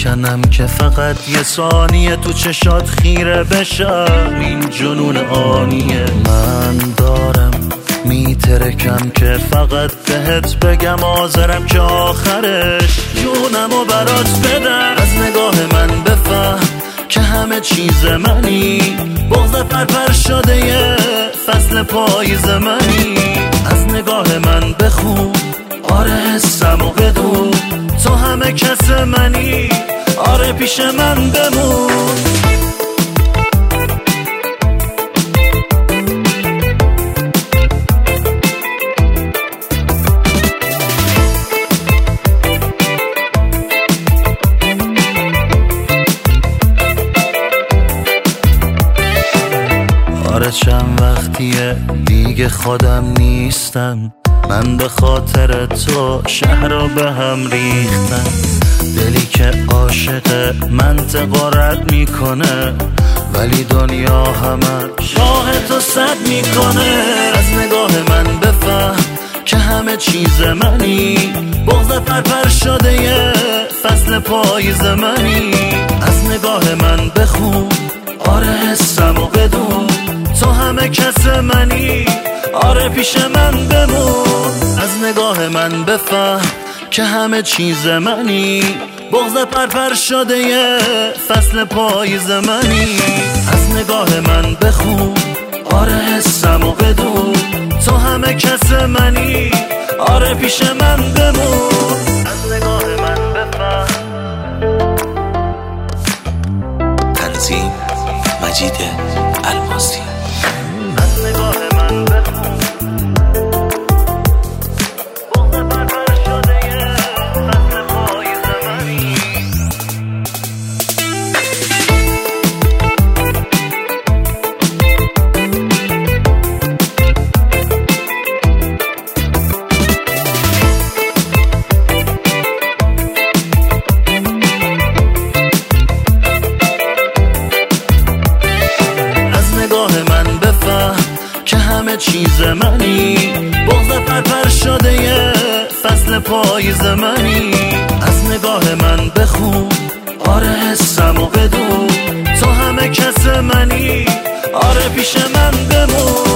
میکنم که فقط یه ثانیه تو چشات خیره بشم. این جنون آنیه من دارم میترکم که فقط بهت بگم حاضرم که آخرش جونمو برات بدم. از نگاه من بفهم که همه چیز منی، بغض پرپر شده یه فصل پاییز منی. از نگاه من بخون آره حسمو بدون، تو همه کس منی آره پیش من بمون. آره چند وقتیه دیگه خودم نیستم، من به خاطر تو شهر رو به هم ریختم. دلی که عاشق منطقه رد میکنه ولی دنیا همه شاه تو صد میکنه. از نگاه من بفهم که همه چیز منی، بغض پرپر شده یه فصل پاییز منی. از نگاه من بخون آره حسمو بدون، تو همه کس منی آره پیش من بمون. از نگاه من بفهم که همه چیز منی، بغض پرپر شده یه فصل پاییز منی. از نگاه من بخون آره حسمو بدون، تو همه کس منی آره پیش من بمون. از نگاه من بفهم. تنظیم مجید الماسی. از نگاه من بخون بغض پرپر شده یه فصل پاییز منی. که همه چیز منی، بغض پرپر شده یه فصل پاییز منی. از نگاه من بخون آره حسمو بدون، تو همه کس منی آره پیش من بمون.